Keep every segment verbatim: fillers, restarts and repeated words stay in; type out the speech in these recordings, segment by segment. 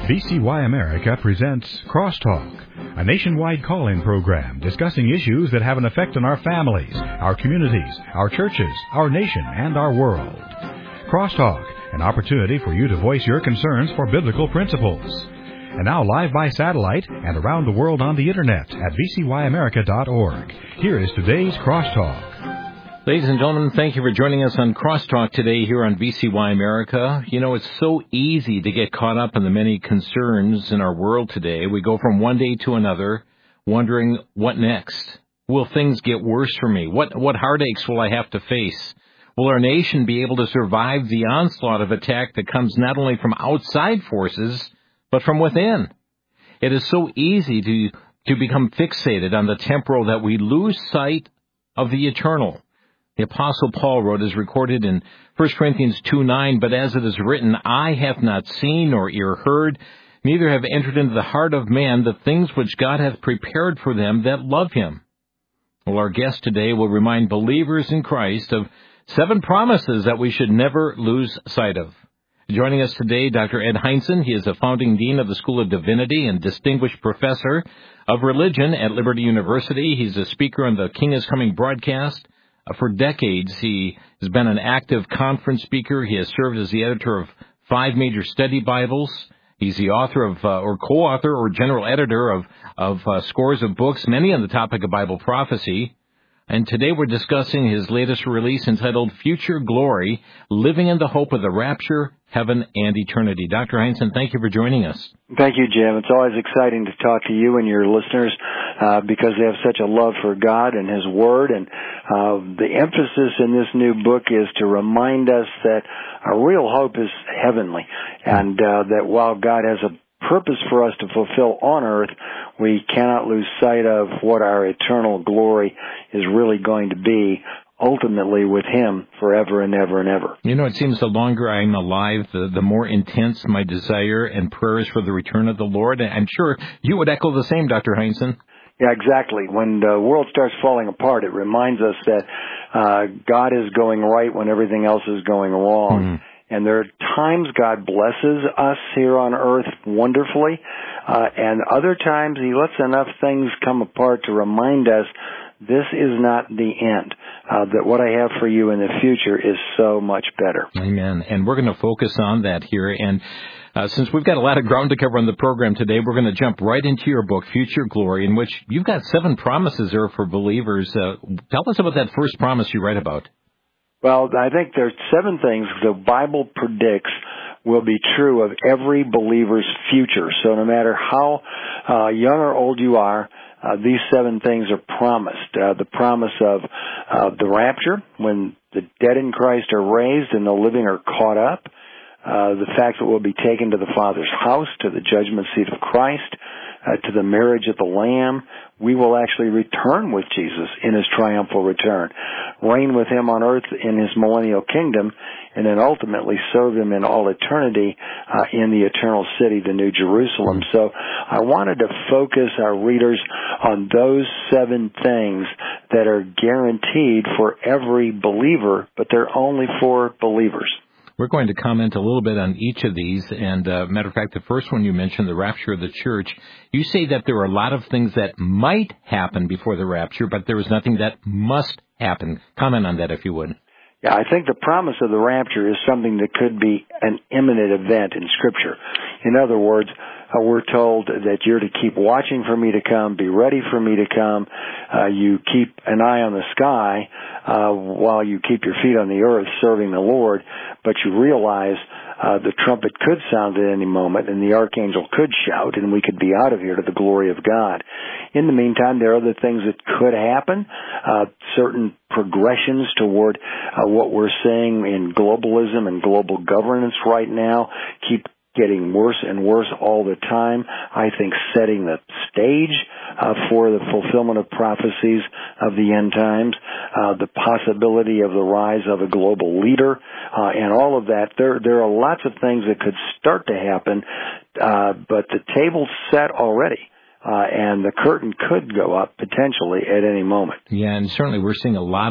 V C Y America presents Crosstalk, a nationwide call-in program discussing issues that have an effect on our families, our communities, our churches, our nation, and our world. Crosstalk, an opportunity for you to voice your concerns for biblical principles. And now live by satellite and around the world on the Internet at v c y america dot org. Here is today's Crosstalk. Ladies and gentlemen, thank you for joining us on Crosstalk today here on V C Y America. You know, it's so easy to get caught up in the many concerns in our world today. We go from one day to another wondering, what next? Will things get worse for me? What what heartaches will I have to face? Will our nation be able to survive the onslaught of attack that comes not only from outside forces, but from within? It is so easy to, to become fixated on the temporal that we lose sight of the eternal. The Apostle Paul wrote, as recorded in First Corinthians two nine, "But as it is written, eye hath not seen nor ear heard, neither have entered into the heart of man the things which God hath prepared for them that love him." Well, our guest today will remind believers in Christ of seven promises that we should never lose sight of. Joining us today, Doctor Ed Hindson. He is a founding dean of the School of Divinity and distinguished professor of religion at Liberty University. He's a speaker on the King is Coming broadcast. Uh, for decades, he has been an active conference speaker. He has served as the editor of five major study Bibles. He's the author of, uh, or co-author or general editor of, of uh, scores of books, many on the topic of Bible prophecy. And today we're discussing his latest release entitled Future Glory, Living in the Hope of the Rapture, Heaven, and Eternity. Doctor Hindson, thank you for joining us. Thank you, Jim. It's always exciting to talk to you and your listeners uh, because they have such a love for God and His Word. And uh, the emphasis in this new book is to remind us that our real hope is heavenly, and uh, that while God has a purpose for us to fulfill on earth, we cannot lose sight of what our eternal glory is really going to be, ultimately with Him forever and ever and ever. You know, it seems the longer I'm alive, the, the more intense my desire and prayers for the return of the Lord. And I'm sure you would echo the same, Doctor Hindson. Yeah, exactly. When the world starts falling apart, it reminds us that uh, God is going right when everything else is going wrong. Mm-hmm. And there are times God blesses us here on earth wonderfully, uh, and other times He lets enough things come apart to remind us this is not the end, uh, that what I have for you in the future is so much better. Amen. And we're going to focus on that here. And uh, since we've got a lot of ground to cover on the program today, we're going to jump right into your book, Future Glory, in which you've got seven promises there for believers. Uh, tell us about that first promise you write about. Well, I think there's seven things the Bible predicts will be true of every believer's future. So no matter how uh, young or old you are, uh, these seven things are promised. Uh, the promise of uh, the rapture, when the dead in Christ are raised and the living are caught up. Uh, the fact that we'll be taken to the Father's house, to the judgment seat of Christ, uh, to the marriage of the Lamb. We will actually return with Jesus in His triumphal return, reign with Him on earth in His millennial kingdom, and then ultimately serve Him in all eternity uh, in the eternal city, the New Jerusalem. So I wanted to focus our readers on those seven things that are guaranteed for every believer, but they're only for believers. We're going to comment a little bit on each of these. And, uh, matter of fact, the first one you mentioned, the rapture of the church, you say that there are a lot of things that might happen before the rapture, but there is nothing that must happen. Comment on that, if you would. Yeah, I think the promise of the rapture is something that could be an imminent event in Scripture. In other words, uh, we're told that you're to keep watching for me to come, be ready for me to come. Uh, you keep an eye on the sky uh, while you keep your feet on the earth serving the Lord, but you realize uh, the trumpet could sound at any moment and the archangel could shout and we could be out of here to the glory of God. In the meantime, there are other things that could happen, uh, certain progressions toward uh, what we're seeing in globalism and global governance right now keep getting worse and worse all the time. I think setting the stage uh, for the fulfillment of prophecies of the end times, uh, the possibility of the rise of a global leader, uh, and all of that. There, there are lots of things that could start to happen, uh, but the table's set already. Uh, and the curtain could go up potentially at any moment. Yeah, and certainly we're seeing a lot of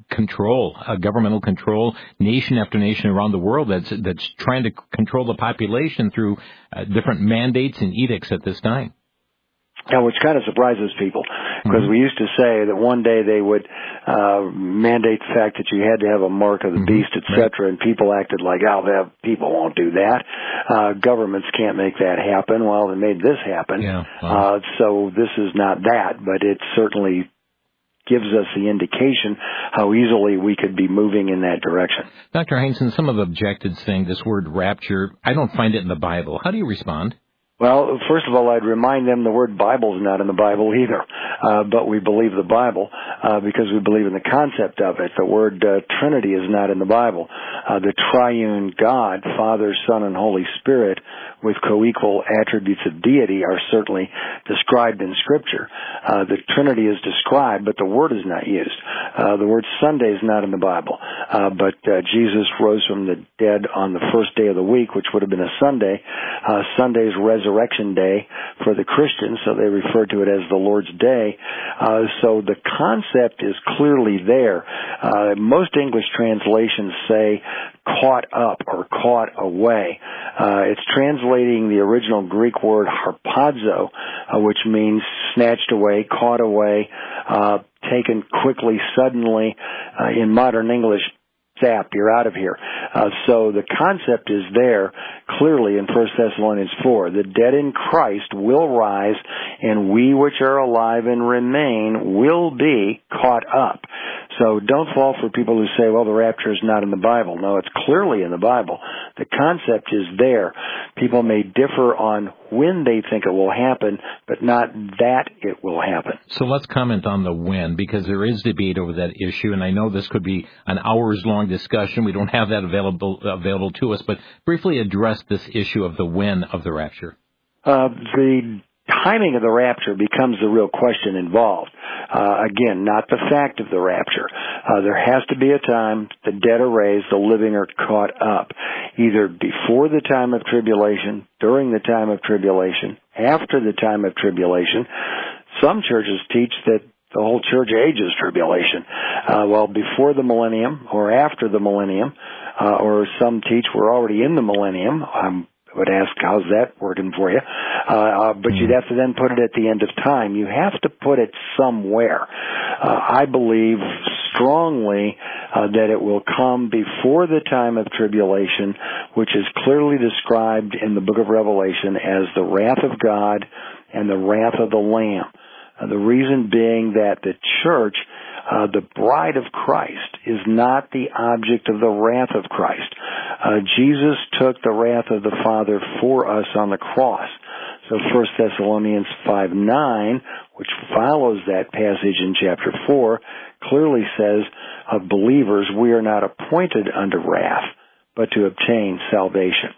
control, uh, governmental control, nation after nation around the world that's that's trying to control the population through uh, different mandates and edicts at this time. Now, which kind of surprises people, because mm-hmm. we used to say that one day they would uh, mandate the fact that you had to have a mark of the mm-hmm. beast, et cetera, right. and people acted like, oh, that, people won't do that. Uh, governments can't make that happen. Well, they made this happen. Yeah, wow. uh, so this is not that, but it certainly gives us the indication how easily we could be moving in that direction. Doctor Heinzen, some have objected saying this word rapture, I don't find it in the Bible. How do you respond? Well, first of all, I'd remind them the word Bible is not in the Bible either, uh, but we believe the Bible uh, because we believe in the concept of it. The word uh, Trinity is not in the Bible. Uh, the triune God, Father, Son, and Holy Spirit, with co-equal attributes of deity, are certainly described in Scripture. Uh, the Trinity is described, but the word is not used. Uh, the word Sunday is not in the Bible, uh, but uh, Jesus rose from the dead on the first day of the week, which would have been a Sunday. Uh, Sunday's resurrection day for the Christians, so they refer to it as the Lord's Day. Uh, so the concept is clearly there. Uh, most English translations say caught up or caught away. Uh, it's translating the original Greek word harpazo, uh, which means snatched away, caught away, uh, taken quickly, suddenly. Uh, in modern English, zap, you're out of here. Uh, so the concept is there clearly in First Thessalonians four. The dead in Christ will rise, and we which are alive and remain will be caught up. So don't fall for people who say, well, the rapture is not in the Bible. No, it's clearly in the Bible. The concept is there. People may differ on when they think it will happen, but not that it will happen. So let's comment on the when, because there is debate over that issue, and I know this could be an hours-long discussion. We don't have that available available to us, but briefly address this issue of the when of the rapture. Uh, the timing of the rapture becomes the real question involved. Uh, again, not the fact of the rapture. Uh, there has to be a time the dead are raised, the living are caught up, either before the time of tribulation, during the time of tribulation, after the time of tribulation. Some churches teach that the whole church age is tribulation. Uh, well, before the millennium or after the millennium, uh, or some teach we're already in the millennium. I'm I would ask, how's that working for you? Uh, uh, but you'd have to then put it at the end of time. You have to put it somewhere. Uh, I believe strongly uh, that it will come before the time of tribulation, which is clearly described in the book of Revelation as the wrath of God and the wrath of the Lamb. Uh, the reason being that the church, Uh, the bride of Christ, is not the object of the wrath of Christ. Uh, Jesus took the wrath of the Father for us on the cross. So First Thessalonians five nine, which follows that passage in chapter four, clearly says of believers, we are not appointed unto wrath, but to obtain salvation.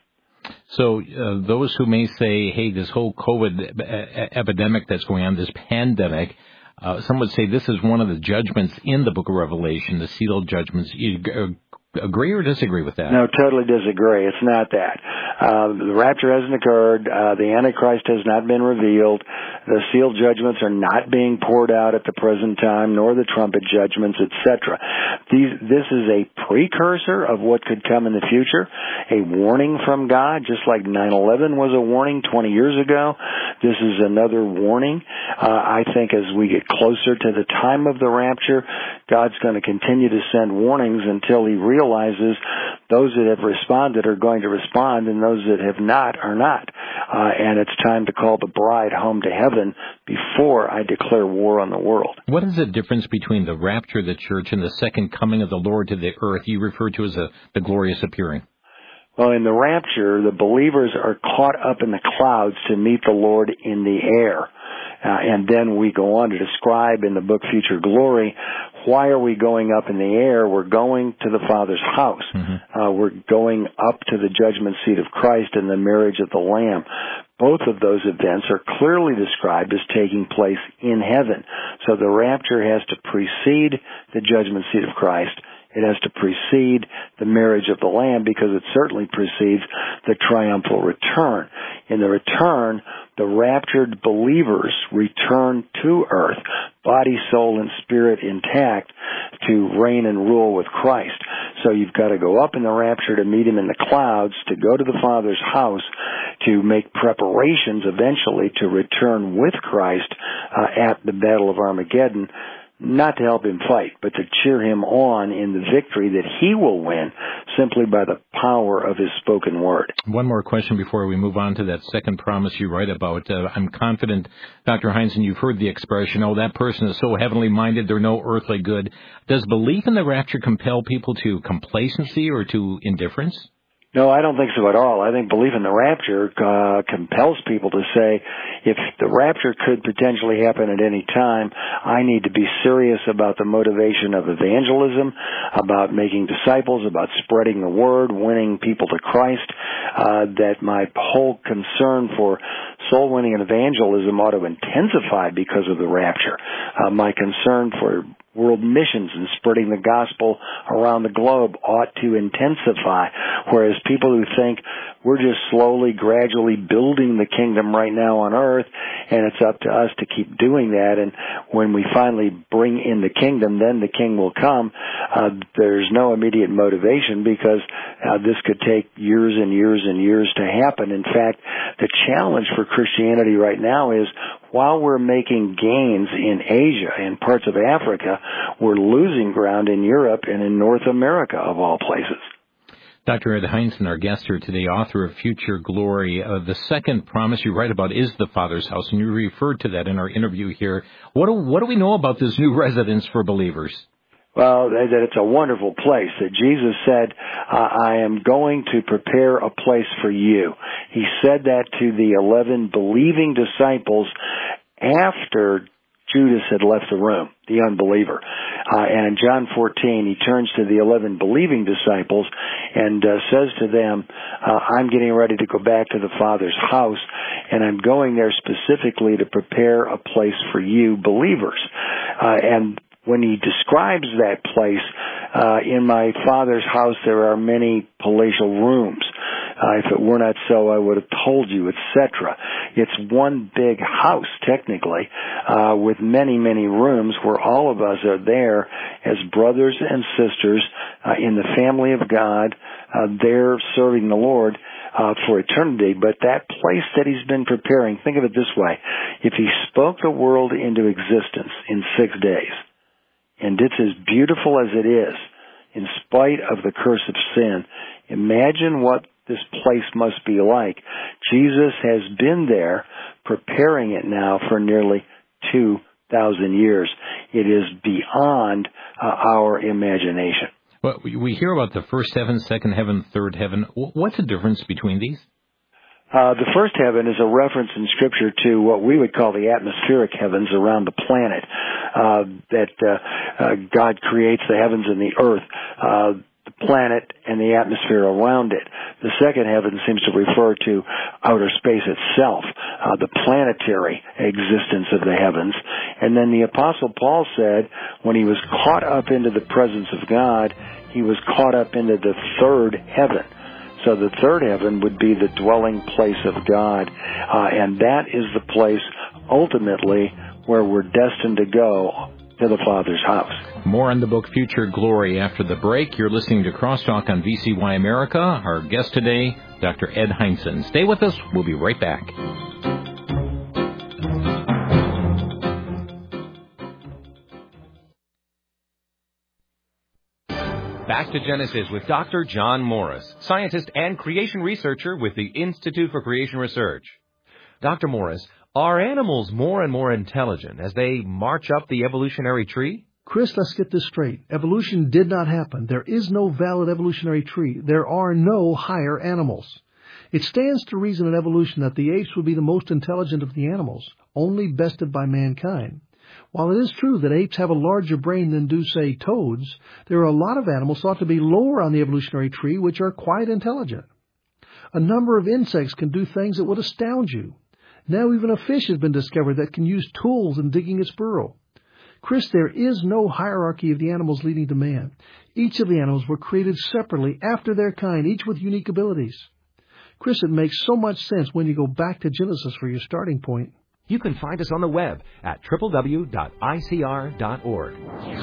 So uh, those who may say, hey, this whole COVID epidemic that's going on, this pandemic, Uh, some would say this is one of the judgments in the book of Revelation, the sealed judgments. You agree or disagree with that? No, totally disagree. It's not that. Uh, the rapture hasn't occurred. Uh, the Antichrist has not been revealed. The sealed judgments are not being poured out at the present time, nor the trumpet judgments, et cetera. These, this is a precursor of what could come in the future, a warning from God, just like nine eleven was a warning twenty years ago. This is another warning. Uh, I think as we get closer to the time of the rapture, God's going to continue to send warnings until He realizes those that have responded are going to respond, and those that have not are not. Uh, and it's time to call the bride home to heaven before I declare war on the world. What is the difference between the rapture of the church and the second coming of the Lord to the earth you refer to as a, the glorious appearing? Well, in the rapture, the believers are caught up in the clouds to meet the Lord in the air. Uh, and then we go on to describe in the book Future Glory, why are we going up in the air? We're going to the Father's house. Mm-hmm. Uh, we're going up to the judgment seat of Christ and the marriage of the Lamb. Both of those events are clearly described as taking place in heaven. So the rapture has to precede the judgment seat of Christ It has to precede the marriage of the Lamb because it certainly precedes the triumphal return. In the return, the raptured believers return to earth, body, soul, and spirit intact, to reign and rule with Christ. So you've got to go up in the rapture to meet him in the clouds, to go to the Father's house, to make preparations eventually to return with Christ uh, at the Battle of Armageddon, not to help him fight, but to cheer him on in the victory that he will win simply by the power of his spoken word. One more question before we move on to that second promise you write about. Uh, I'm confident, Doctor Heinzen, you've heard the expression, oh, that person is so heavenly minded, they're no earthly good. Does belief in the rapture compel people to complacency or to indifference? No, I don't think so at all. I think belief in the rapture uh, compels people to say, if the rapture could potentially happen at any time, I need to be serious about the motivation of evangelism, about making disciples, about spreading the word, winning people to Christ, uh, that my whole concern for soul winning and evangelism ought to intensify because of the rapture. Uh, my concern for world missions and spreading the gospel around the globe ought to intensify, whereas people who think we're just slowly, gradually building the kingdom right now on earth, and it's up to us to keep doing that, and when we finally bring in the kingdom, then the king will come. Uh, there's no immediate motivation because uh, this could take years and years and years to happen. In fact, the challenge for Christianity right now is, while we're making gains in Asia and parts of Africa, we're losing ground in Europe and in North America, of all places. Doctor Ed Heinzen, our guest here today, author of Future Glory. Uh, the second promise you write about is the Father's house, and you referred to that in our interview here. What do, what do we know about this new residence for believers? Well, that it's a wonderful place. That Jesus said, uh, I am going to prepare a place for you. He said that to the eleven believing disciples after Judas had left the room, the unbeliever. Uh, and in John fourteen, he turns to the eleven believing disciples and uh, says to them, uh, I'm getting ready to go back to the Father's house, and I'm going there specifically to prepare a place for you believers. Uh, and when he describes that place, uh, in my Father's house there are many palatial rooms. Uh, if it were not so, I would have told you, et cetera. It's one big house, technically, uh, with many, many rooms where all of us are there as brothers and sisters uh, in the family of God, uh, there serving the Lord uh, for eternity. But that place that he's been preparing, think of it this way. If he spoke the world into existence in six days, and it's as beautiful as it is, in spite of the curse of sin, imagine what this place must be like. Jesus has been there preparing it now for nearly two thousand years. It is beyond uh, our imagination. Well, we hear about the first heaven, second heaven, third heaven. What's the difference between these? Uh, the first heaven is a reference in Scripture to what we would call the atmospheric heavens around the planet, uh, that uh, uh, God creates the heavens and the earth, uh, the planet and the atmosphere around it. The second heaven seems to refer to outer space itself, uh, the planetary existence of the heavens. And then the Apostle Paul said when he was caught up into the presence of God, he was caught up into the third heaven. So the third heaven would be the dwelling place of God, uh, and that is the place ultimately where we're destined to go, to the Father's house. More on the book Future Glory after the break. You're listening to Crosstalk on V C Y America. Our guest today, Doctor Ed Heinzen. Stay with us. We'll be right back. Back to Genesis with Doctor John Morris, scientist and creation researcher with the Institute for Creation Research. Doctor Morris, are animals more and more intelligent as they march up the evolutionary tree? Chris, let's get this straight. Evolution did not happen. There is no valid evolutionary tree. There are no higher animals. It stands to reason in evolution that the apes would be the most intelligent of the animals, only bested by mankind. While it is true that apes have a larger brain than do, say, toads, there are a lot of animals thought to be lower on the evolutionary tree which are quite intelligent. A number of insects can do things that would astound you. Now even a fish has been discovered that can use tools in digging its burrow. Chris, there is no hierarchy of the animals leading to man. Each of the animals were created separately after their kind, each with unique abilities. Chris, it makes so much sense when you go back to Genesis for your starting point. You can find us on the web at w w w dot i c r dot org.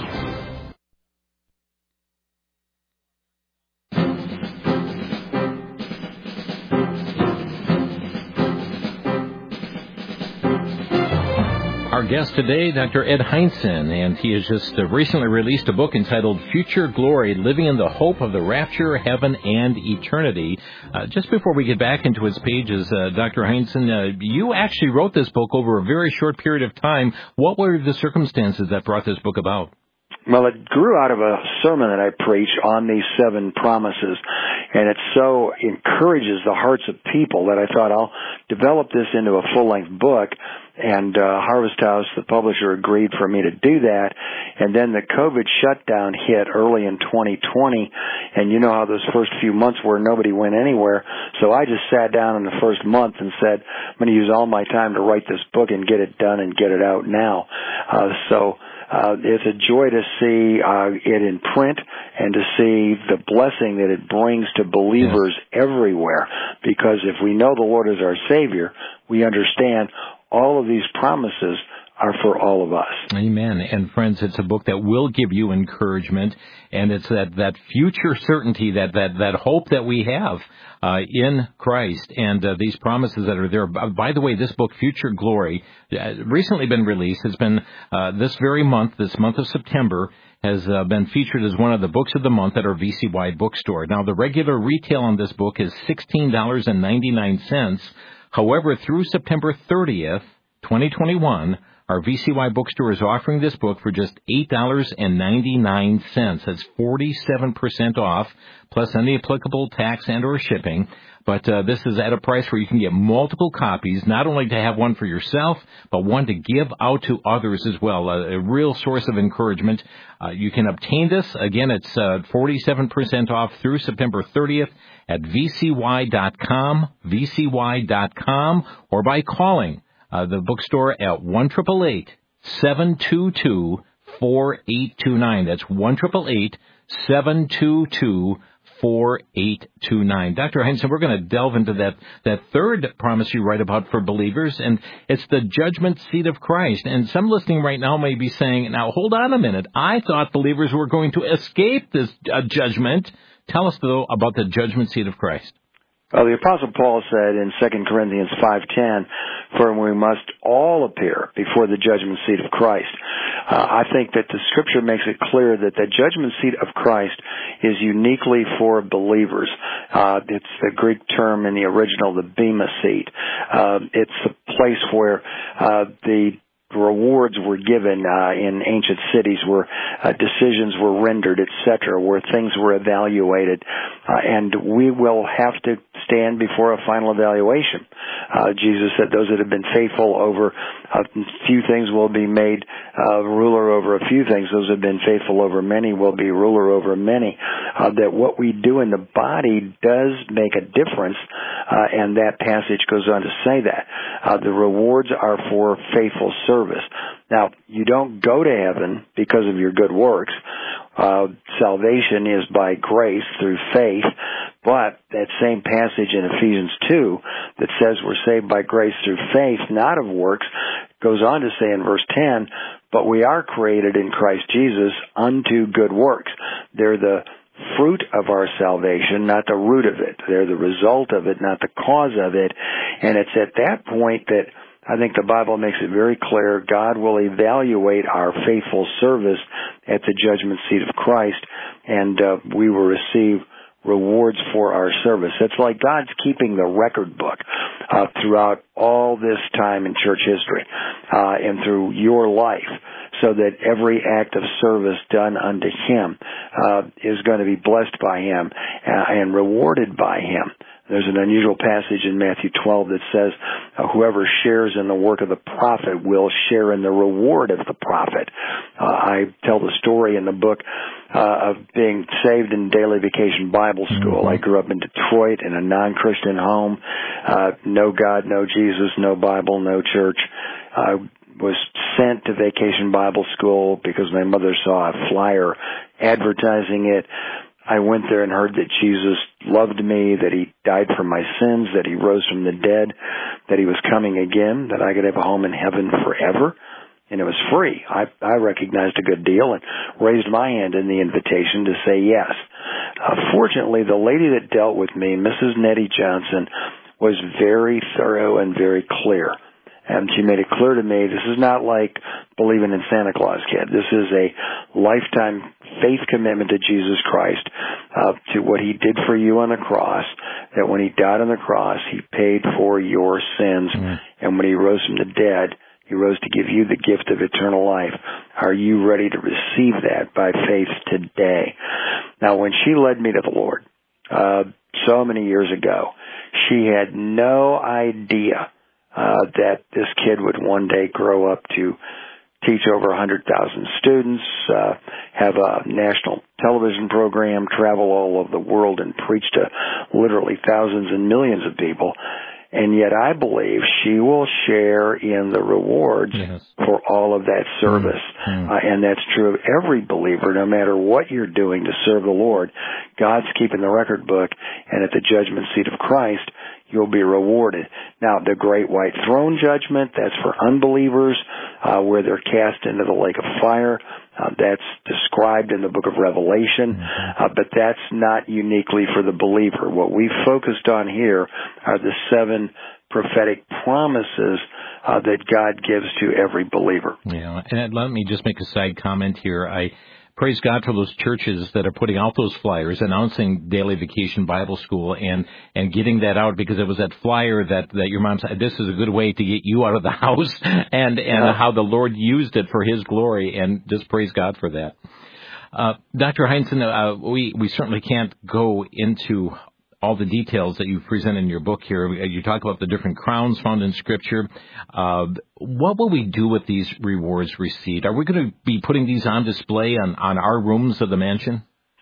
Our guest today, Doctor Ed Hindson, and he has just uh, recently released a book entitled Future Glory, Living in the Hope of the Rapture, Heaven, and Eternity. Uh, just before we get back into its pages, uh, Doctor Hindson, uh, you actually wrote this book over a very short period of time. What were the circumstances that brought this book about? Well, it grew out of a sermon that I preached on these seven promises, and it so encourages the hearts of people that I thought I'll develop this into a full-length book. And uh, Harvest House, the publisher, agreed for me to do that. And then the COVID shutdown hit early in twenty twenty, and you know how those first few months were, nobody went anywhere. So I just sat down in the first month and said, I'm going to use all my time to write this book and get it done and get it out now. Uh, so uh, it's a joy to see uh, it in print and to see the blessing that it brings to believers yes. everywhere. Because if we know the Lord is our Savior, we understand all of these promises are for all of us. Amen. And friends, it's a book that will give you encouragement, and it's that, that future certainty, that, that, that hope that we have uh, in Christ, and uh, these promises that are there. By the way, this book, Future Glory, uh, recently been released. It's been uh, this very month, this month of September, has uh, been featured as one of the books of the month at our V C Y bookstore. Now, the regular retail on this book is sixteen dollars and ninety-nine cents. However, through September thirtieth, twenty twenty-one, our V C Y bookstore is offering this book for just eight dollars and ninety-nine cents. That's forty-seven percent off, plus any applicable tax and or shipping. But uh, this is at a price where you can get multiple copies, not only to have one for yourself, but one to give out to others as well. A, a real source of encouragement. Uh, you can obtain this. Again, it's uh, forty-seven percent off through September thirtieth at v c y dot com, v c y dot com, or by calling uh, the bookstore at one eight eight eight, seven two two, four eight two nine. That's one eight eight eight, seven two two, four eight two nine. Doctor Hindson, we're going to delve into that, that third promise you write about for believers, and it's the judgment seat of Christ. And some listening right now may be saying, now, hold on a minute. I thought believers were going to escape this uh, judgment. Tell us, though, about the judgment seat of Christ. Well, the Apostle Paul said in Second Corinthians five ten, for we must all appear before the judgment seat of Christ. Uh, I think that the Scripture makes it clear that the judgment seat of Christ is uniquely for believers. Uh, it's the Greek term in the original, the bema seat. Uh, it's a place where uh, the rewards were given uh, in ancient cities, where uh, decisions were rendered, et cetera, where things were evaluated, uh, and we will have to stand before a final evaluation. Uh, Jesus said those that have been faithful over a few things will be made uh, ruler over a few things. Those that have been faithful over many will be ruler over many. Uh, that what we do in the body does make a difference, uh, and that passage goes on to say that. Uh, the rewards are for faithful service. Now, you don't go to heaven because of your good works. Uh, salvation is by grace through faith, but that same passage in Ephesians two that says we're saved by grace through faith, not of works, goes on to say in verse ten, but we are created in Christ Jesus unto good works. They're the fruit of our salvation, not the root of it. They're the result of it, not the cause of it. And it's at that point that I think the Bible makes it very clear God will evaluate our faithful service at the judgment seat of Christ, and uh, we will receive rewards for our service. It's like God's keeping the record book uh, throughout all this time in church history uh, and through your life, so that every act of service done unto Him uh, is going to be blessed by Him uh, and rewarded by Him. There's an unusual passage in Matthew twelve that says, uh, whoever shares in the work of the prophet will share in the reward of the prophet. Uh, I tell the story in the book uh, of being saved in Daily Vacation Bible School. Mm-hmm. I grew up in Detroit in a non-Christian home. Uh, no God, no Jesus, no Bible, no church. Uh, was sent to Vacation Bible School because my mother saw a flyer advertising it. I went there and heard that Jesus loved me, that he died for my sins, that he rose from the dead, that he was coming again, that I could have a home in heaven forever. And it was free. I, I recognized a good deal and raised my hand in the invitation to say yes. Uh, fortunately, the lady that dealt with me, Missus Nettie Johnson, was very thorough and very clear. And she made it clear to me, this is not like believing in Santa Claus, kid. This is a lifetime faith commitment to Jesus Christ, uh, to what he did for you on the cross, that when he died on the cross, he paid for your sins. Mm-hmm. And when he rose from the dead, he rose to give you the gift of eternal life. Are you ready to receive that by faith today? Now, when she led me to the Lord, uh, so many years ago, she had no idea uh, that this kid would one day grow up to teach over one hundred thousand students, uh, have a national television program, travel all over the world and preach to literally thousands and millions of people. And yet I believe she will share in the rewards yes. for all of that service. Mm-hmm. Uh, and that's true of every believer, no matter what you're doing to serve the Lord. God's keeping the record book, and at the judgment seat of Christ, you'll be rewarded. Now, the great white throne judgment, that's for unbelievers, uh, where they're cast into the lake of fire. Uh, that's described in the book of Revelation, mm-hmm. uh, but that's not uniquely for the believer. What we've focused on here are the seven prophetic promises uh, that God gives to every believer. Yeah, and let me just make a side comment here. I praise God for those churches that are putting out those flyers announcing Daily Vacation Bible School and, and getting that out, because it was that flyer that, that your mom said, this is a good way to get you out of the house, and, and yeah. how the Lord used it for his glory, and just praise God for that. Uh, Doctor Heinzen, uh, we, we certainly can't go into all the details that you present in your book here. You talk about the different crowns found in Scripture. Uh, what will we do with these rewards received? Are we going to be putting these on display on, on our rooms of the mansion?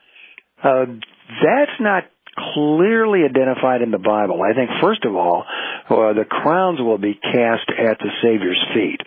Uh, that's not clearly identified in the Bible. I think, first of all, uh, the crowns will be cast at the Savior's feet.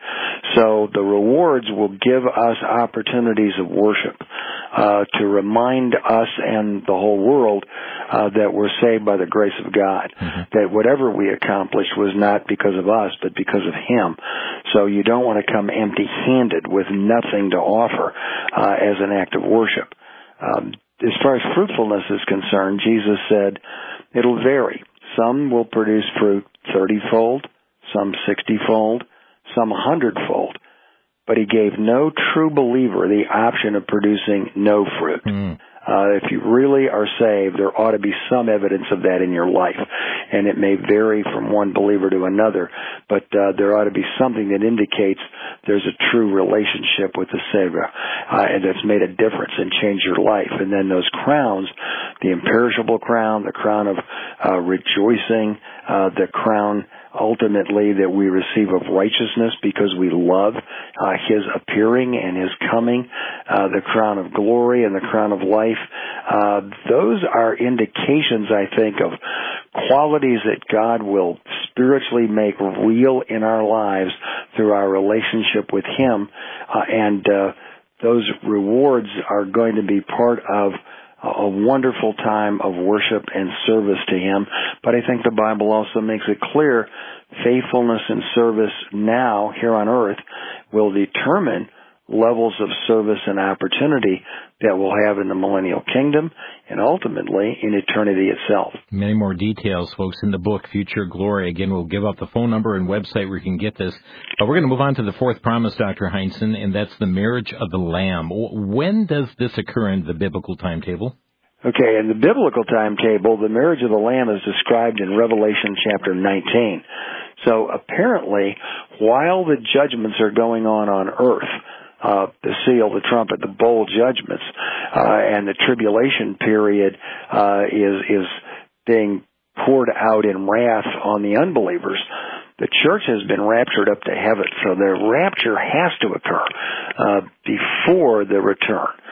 So the rewards will give us opportunities of worship uh, to remind us and the whole world uh, that we're saved by the grace of God, mm-hmm. that whatever we accomplished was not because of us, but because of Him. So you don't want to come empty-handed with nothing to offer uh, as an act of worship. Um, as far as fruitfulness is concerned, Jesus said it'll vary. Some will produce fruit thirty-fold, some sixty-fold, some one hundred-fold. But he gave no true believer the option of producing no fruit. Mm. Uh, if you really are saved, there ought to be some evidence of that in your life. And it may vary from one believer to another, but uh, there ought to be something that indicates there's a true relationship with the Savior, uh, and that's made a difference and changed your life. And then those crowns, the imperishable crown, the crown of uh, rejoicing, uh, the crown ultimately that we receive of righteousness because we love uh, His appearing and His coming, uh, the crown of glory and the crown of life. Uh, those are indications, I think, of qualities that God will spiritually make real in our lives through our relationship with Him, uh, and uh, those rewards are going to be part of a wonderful time of worship and service to Him. But I think the Bible also makes it clear faithfulness and service now here on earth will determine levels of service and opportunity that we'll have in the millennial kingdom and ultimately in eternity itself. Many more details, folks, in the book, Future Glory. Again, we'll give out the phone number and website where you can get this. But we're going to move on to the fourth promise, Doctor Heinzen, and that's the marriage of the Lamb. When does this occur in the biblical timetable? Okay, in the biblical timetable, the marriage of the Lamb is described in Revelation chapter nineteen. So apparently, while the judgments are going on on earth, uh, the seal, the trumpet, the bowl judgments, uh, and the tribulation period uh, is is being poured out in wrath on the unbelievers, the church has been raptured up to heaven. So the rapture has to occur uh, before the return.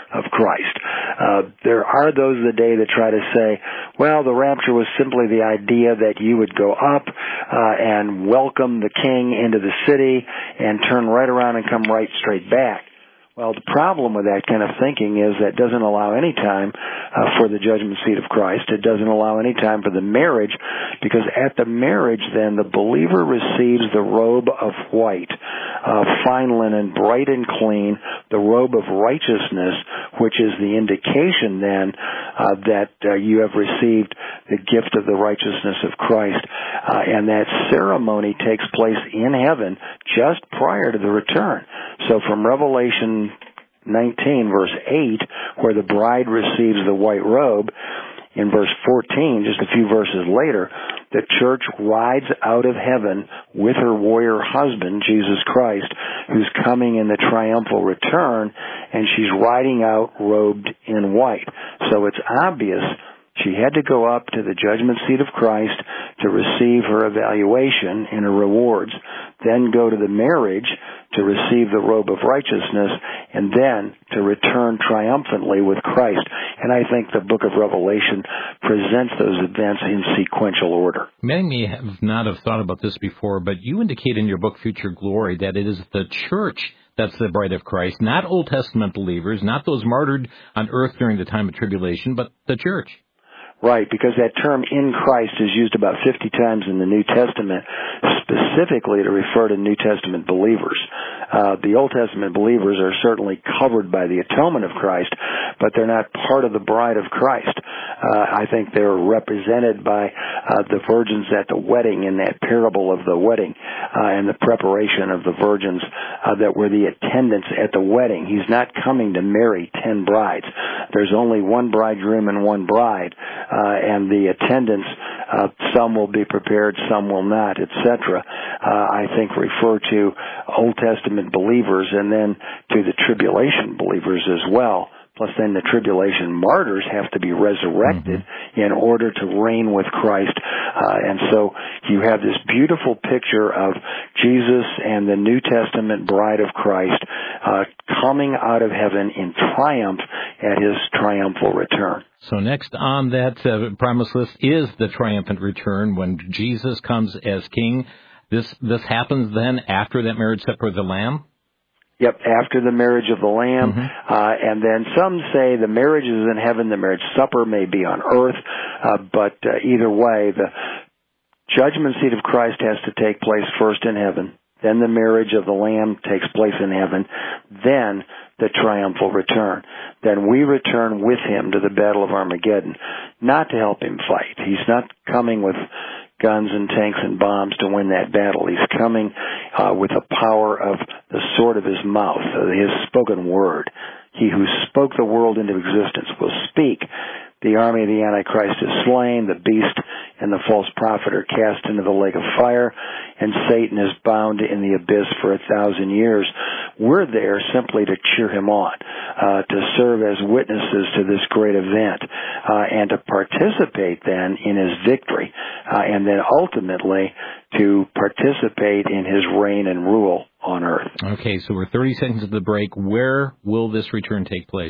of Christ. Uh, there are those of the day that try to say, well, the rapture was simply the idea that you would go up uh, and welcome the king into the city and turn right around and come right straight back. Well, the problem with that kind of thinking is that it doesn't allow any time uh, for the judgment seat of Christ. It doesn't allow any time for the marriage, because at the marriage, then, the believer receives the robe of white, uh, fine linen, bright and clean, the robe of righteousness, which is the indication, then, uh, that uh, you have received the gift of the righteousness of Christ. Uh, and that ceremony takes place in heaven just prior to the return. So from Revelation nineteen, verse eight, where the bride receives the white robe, in verse fourteen, just a few verses later, the church rides out of heaven with her warrior husband, Jesus Christ, who's coming in the triumphal return, and she's riding out robed in white. So it's obvious she had to go up to the judgment seat of Christ to receive her evaluation and her rewards, then go to the marriage to receive the robe of righteousness, and then to return triumphantly with Christ. And I think the book of Revelation presents those events in sequential order. Many may have not have thought about this before, but you indicate in your book, Future Glory, that it is the church that's the bride of Christ, not Old Testament believers, not those martyred on earth during the time of tribulation, but the church. Right, because that term in Christ is used about fifty times in the New Testament, specifically to refer to New Testament believers. Uh, the Old Testament believers are certainly covered by the atonement of Christ, but they're not part of the bride of Christ. Uh, I think they're represented by uh, the virgins at the wedding in that parable of the wedding uh, and the preparation of the virgins uh, that were the attendants at the wedding. He's not coming to marry ten brides. There's only one bridegroom and one bride. Uh, and the attendants, uh, some will be prepared, some will not, et cetera, uh, I think refer to Old Testament believers and then to the tribulation believers as well. Plus then the tribulation martyrs have to be resurrected mm-hmm. in order to reign with Christ. Uh, and so you have this beautiful picture of Jesus and the New Testament bride of Christ uh, coming out of heaven in triumph at his triumphal return. So next on that uh, promise list is the triumphant return when Jesus comes as king. This this happens then after that marriage supper of the Lamb? Yep, after the marriage of the Lamb. Mm-hmm. Uh, and then some say the marriage is in heaven, the marriage supper may be on earth. Uh, but uh, either way, the judgment seat of Christ has to take place first in heaven. Then the marriage of the Lamb takes place in heaven. Then the triumphal return. Then we return with him to the battle of Armageddon, not to help him fight. He's not coming with guns and tanks and bombs to win that battle. He's coming uh, with the power of the sword of his mouth, uh, his spoken word. He who spoke the world into existence will speak. The army of the Antichrist is slain, the beast and the false prophet are cast into the lake of fire, and Satan is bound in the abyss for a thousand years. We're there simply to cheer him on, uh, to serve as witnesses to this great event, uh, and to participate then in his victory, uh, and then ultimately to participate in his reign and rule on earth. Okay, so we're thirty seconds of the break. Where will this return take place?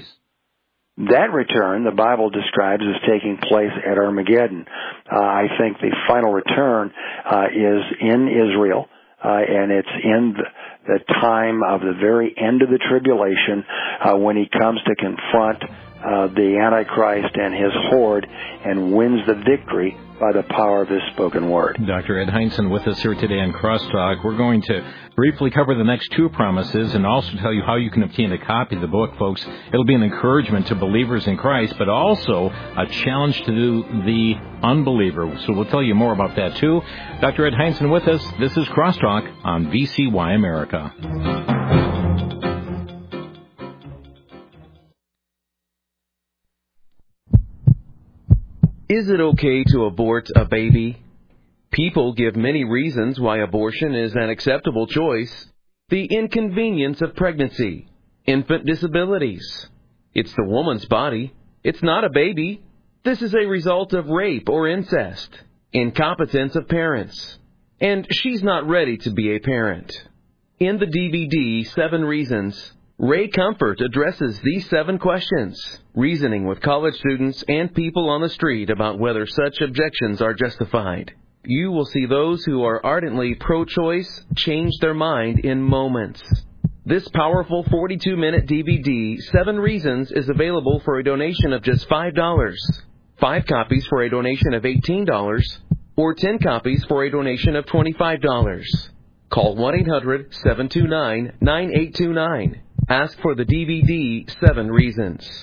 That return, the Bible describes as taking place at Armageddon. Uh, I think the final return uh, is in Israel, uh, and it's in the, the time of the very end of the tribulation uh, when he comes to confront uh, the Antichrist and his horde and wins the victory by the power of his spoken word. Doctor Ed Hindson with us here today on Crosstalk. We're going to briefly cover the next two promises and also tell you how you can obtain a copy of the book, folks. It'll be an encouragement to believers in Christ, but also a challenge to the unbeliever. So we'll tell you more about that, too. Doctor Ed Hindson with us. This is Crosstalk on V C Y America. Is it okay to abort a baby? People give many reasons why abortion is an acceptable choice. The inconvenience of pregnancy, infant disabilities. It's the woman's body. It's not a baby. This is a result of rape or incest, incompetence of parents, and she's not ready to be a parent. In the D V D, Seven Reasons, Ray Comfort addresses these seven questions, reasoning with college students and people on the street about whether such objections are justified. You will see those who are ardently pro-choice change their mind in moments. This powerful forty-two minute D V D, Seven Reasons, is available for a donation of just five dollars. Five copies for a donation of eighteen dollars, or ten copies for a donation of twenty-five dollars. Call one eight hundred, seven two nine, nine eight two nine. Ask for the D V D, Seven Reasons.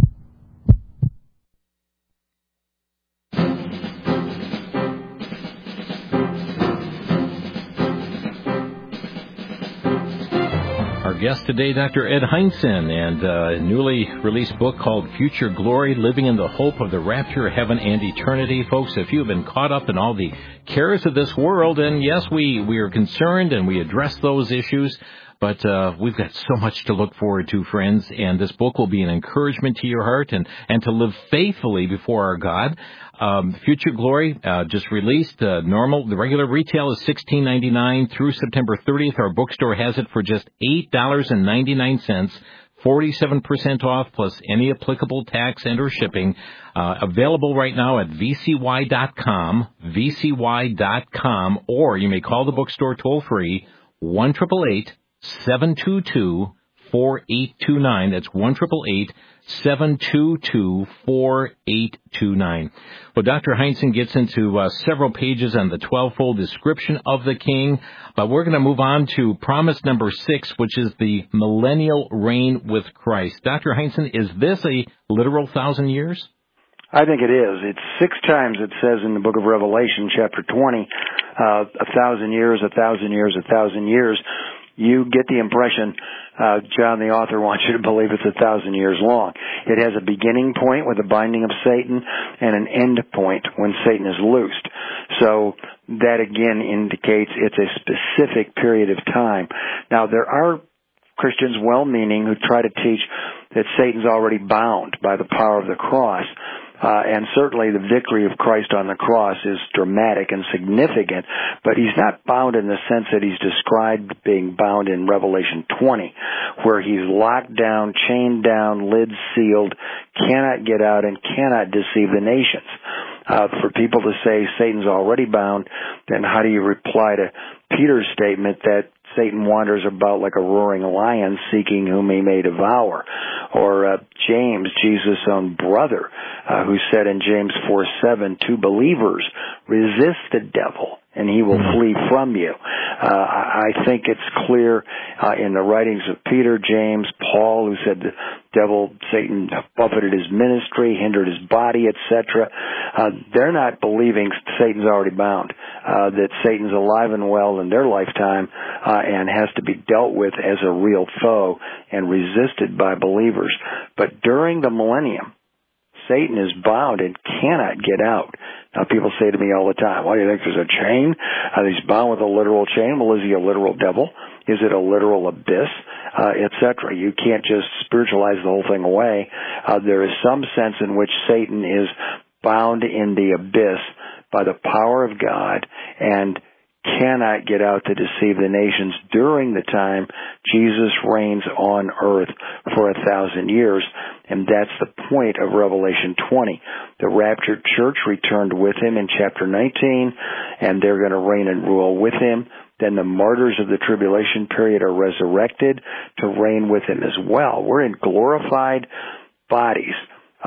Our guest today, Doctor Ed Hindson, and a newly released book called Future Glory, Living in the Hope of the Rapture, Heaven, and Eternity. Folks, if you have been caught up in all the cares of this world, and yes, we, we are concerned and we address those issues, but uh, we've got so much to look forward to, friends, and this book will be an encouragement to your heart and, and to live faithfully before our God. Um, Future Glory, uh, just released. Uh, normal, the regular retail is sixteen ninety-nine through September thirtieth. Our bookstore has it for just eight dollars and ninety-nine cents, forty-seven percent off plus any applicable tax and or shipping. Uh, available right now at V C Y dot com, V C Y dot com, or you may call the bookstore toll free, one eight eight eight, seven two two, four eight two nine. That's one eight eight eight, seven two two, four eight two nine. Well, Doctor Hindson gets into uh, several pages on the twelve-fold description of the King, but we're going to move on to promise number six, which is the millennial reign with Christ. Doctor Hindson, is this a literal thousand years? I think it is. It's six times it says in the book of Revelation, chapter twenty, uh, a thousand years, a thousand years, a thousand years. You get the impression uh, John the author wants you to believe it's a thousand years long. It has a beginning point with the binding of Satan and an end point when Satan is loosed. So that again indicates it's a specific period of time. Now there are Christians well-meaning who try to teach that Satan's already bound by the power of the cross. Uh, and certainly the victory of Christ on the cross is dramatic and significant, but he's not bound in the sense that he's described being bound in Revelation twenty, where he's locked down, chained down, lids sealed, cannot get out, and cannot deceive the nations. Uh, for people to say Satan's already bound, then how do you reply to Peter's statement that Satan wanders about like a roaring lion seeking whom he may devour? Or uh, James, Jesus' own brother, uh, who said in James four seven, to believers, resist the devil and he will flee from you. Uh, I think it's clear uh, in the writings of Peter, James, Paul, who said the devil, Satan, buffeted his ministry, hindered his body, et cetera. Uh, they're not believing Satan's already bound, uh, that Satan's alive and well in their lifetime uh, and has to be dealt with as a real foe and resisted by believers. But during the millennium, Satan is bound and cannot get out. Now, people say to me all the time, why do you think there's a chain? Uh, he's bound with a literal chain. Well, is he a literal devil? Is it a literal abyss? Uh, et cetera. You can't just spiritualize the whole thing away. Uh, there is some sense in which Satan is bound in the abyss by the power of God and cannot get out to deceive the nations during the time Jesus reigns on earth for a thousand years. And that's the point of Revelation twenty. The raptured church returned with him in chapter nineteen, and they're going to reign and rule with him. Then the martyrs of the tribulation period are resurrected to reign with him as well. We're in glorified bodies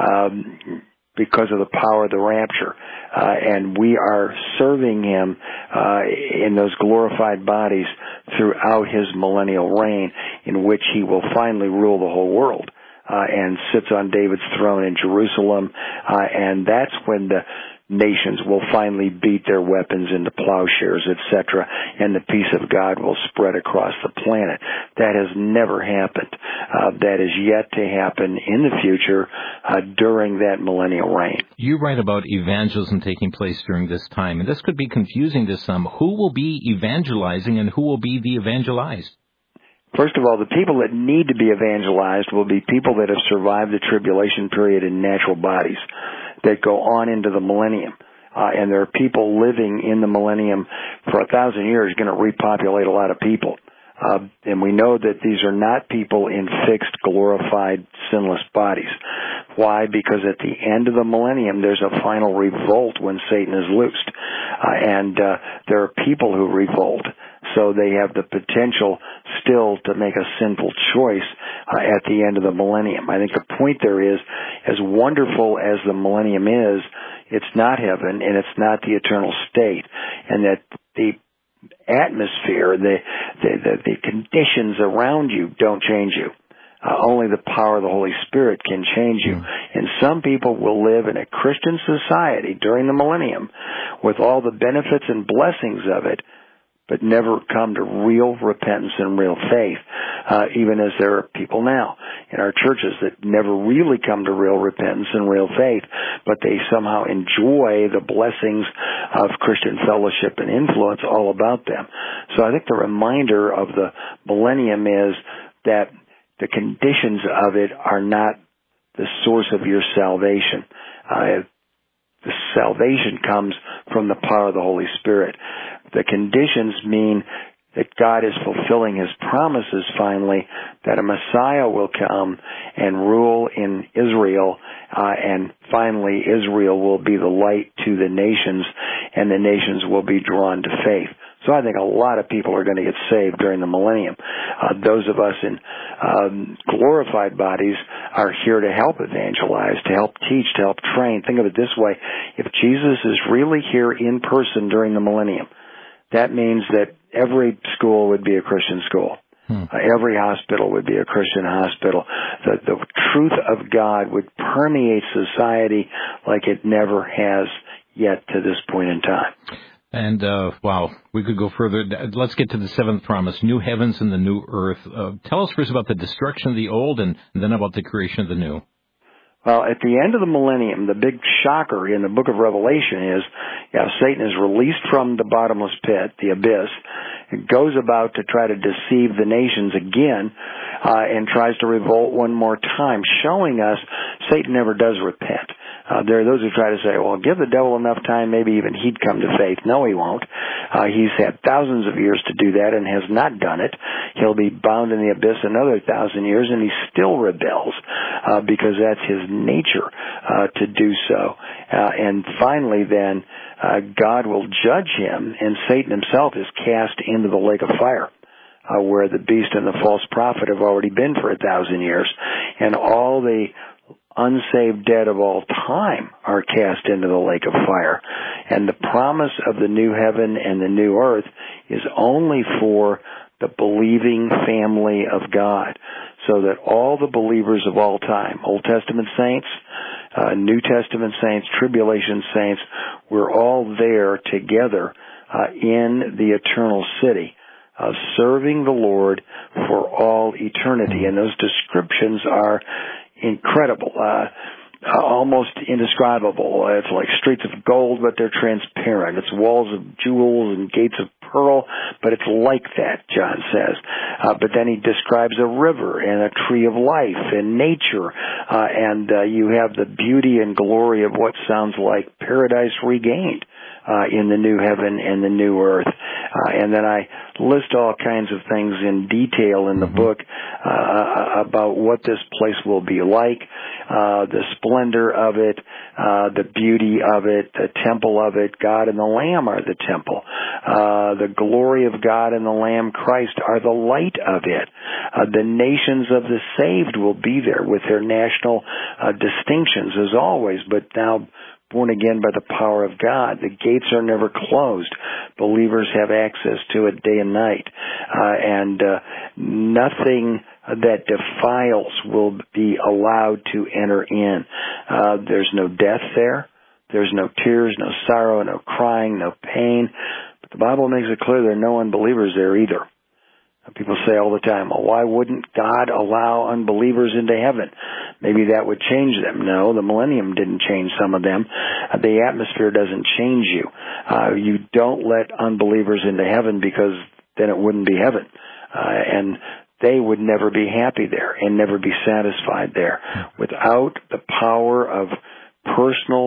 um, because of the power of the rapture. Uh, and we are serving him uh, in those glorified bodies throughout his millennial reign, in which he will finally rule the whole world uh, and sits on David's throne in Jerusalem. Uh, and that's when the nations will finally beat their weapons into plowshares, et cetera, and the peace of God will spread across the planet. That has never happened. Uh, that is yet to happen in the future uh, during that millennial reign. You write about evangelism taking place during this time, and this could be confusing to some. Who will be evangelizing and who will be the evangelized? First of all, the people that need to be evangelized will be people that have survived the tribulation period in natural bodies that go on into the millennium. Uh, and there are people living in the millennium for a thousand years going to repopulate a lot of people. Uh, and we know that these are not people in fixed, glorified, sinless bodies. Why? Because at the end of the millennium, there's a final revolt when Satan is loosed. Uh, and uh, there are people who revolt. So they have the potential still to make a sinful choice uh, at the end of the millennium. I think the point there is, as wonderful as the millennium is, it's not heaven and it's not the eternal state. And that the atmosphere, the, the, the, the conditions around you don't change you. Uh, only the power of the Holy Spirit can change you. And some people will live in a Christian society during the millennium with all the benefits and blessings of it, but never come to real repentance and real faith, uh, even as there are people now in our churches that never really come to real repentance and real faith, but they somehow enjoy the blessings of Christian fellowship and influence all about them. So I think the reminder of the millennium is that the conditions of it are not the source of your salvation. Uh, the salvation comes from the power of the Holy Spirit. The conditions mean that God is fulfilling His promises finally, that a Messiah will come and rule in Israel, uh, and finally Israel will be the light to the nations, and the nations will be drawn to faith. So I think a lot of people are going to get saved during the millennium. Uh, those of us in um, glorified bodies are here to help evangelize, to help teach, to help train. Think of it this way. If Jesus is really here in person during the millennium, that means that every school would be a Christian school. Hmm. Uh, every hospital would be a Christian hospital. The, the truth of God would permeate society like it never has yet to this point in time. And, uh, wow, we could go further. Let's get to the seventh promise, new heavens and the new earth. Uh, tell us first about the destruction of the old and, and then about the creation of the new. Well, at the end of the millennium, the big shocker in the book of Revelation is, yeah, Satan is released from the bottomless pit, the abyss, and goes about to try to deceive the nations again, uh, and tries to revolt one more time, showing us Satan never does repent. Uh, there are those who try to say, well, give the devil enough time, maybe even he'd come to faith. No, he won't. Uh, he's had thousands of years to do that and has not done it. He'll be bound in the abyss another thousand years, and he still rebels uh, because that's his nature uh, to do so. Uh, and finally, then, uh, God will judge him, and Satan himself is cast into the lake of fire. Uh, where the beast and the false prophet have already been for a thousand years, and all the unsaved dead of all time are cast into the lake of fire. And the promise of the new heaven and the new earth is only for the believing family of God, so that all the believers of all time, Old Testament saints, uh, New Testament saints, tribulation saints, we're all there together uh, in the eternal city, of serving the Lord for all eternity. And those descriptions are incredible, uh, almost indescribable. It's like streets of gold, but they're transparent. It's walls of jewels and gates of pearl, but it's like that, John says. Uh, but then he describes a river and a tree of life and nature, uh, and uh, you have the beauty and glory of what sounds like paradise regained uh, in the new heaven and the new earth. Uh, and then I list all kinds of things in detail in the book uh, about what this place will be like, uh, the splendor of it, uh, the beauty of it, the temple of it. God and the Lamb are the temple. Uh, the glory of God and the Lamb, Christ, are the light of it. Uh, the nations of the saved will be there with their national uh, distinctions as always, but now born again by the power of God. The gates are never closed. Believers have access to it day and night. Uh, and uh, nothing that defiles will be allowed to enter in. Uh, there's no death there. There's no tears, no sorrow, no crying, no pain. But the Bible makes it clear there are no unbelievers there either. People say all the time, well, why wouldn't God allow unbelievers into heaven? Maybe that would change them. No, the millennium didn't change some of them. Uh, the atmosphere doesn't change you. Uh, you don't let unbelievers into heaven because then it wouldn't be heaven. Uh, and they would never be happy there and never be satisfied there. Without the power of personal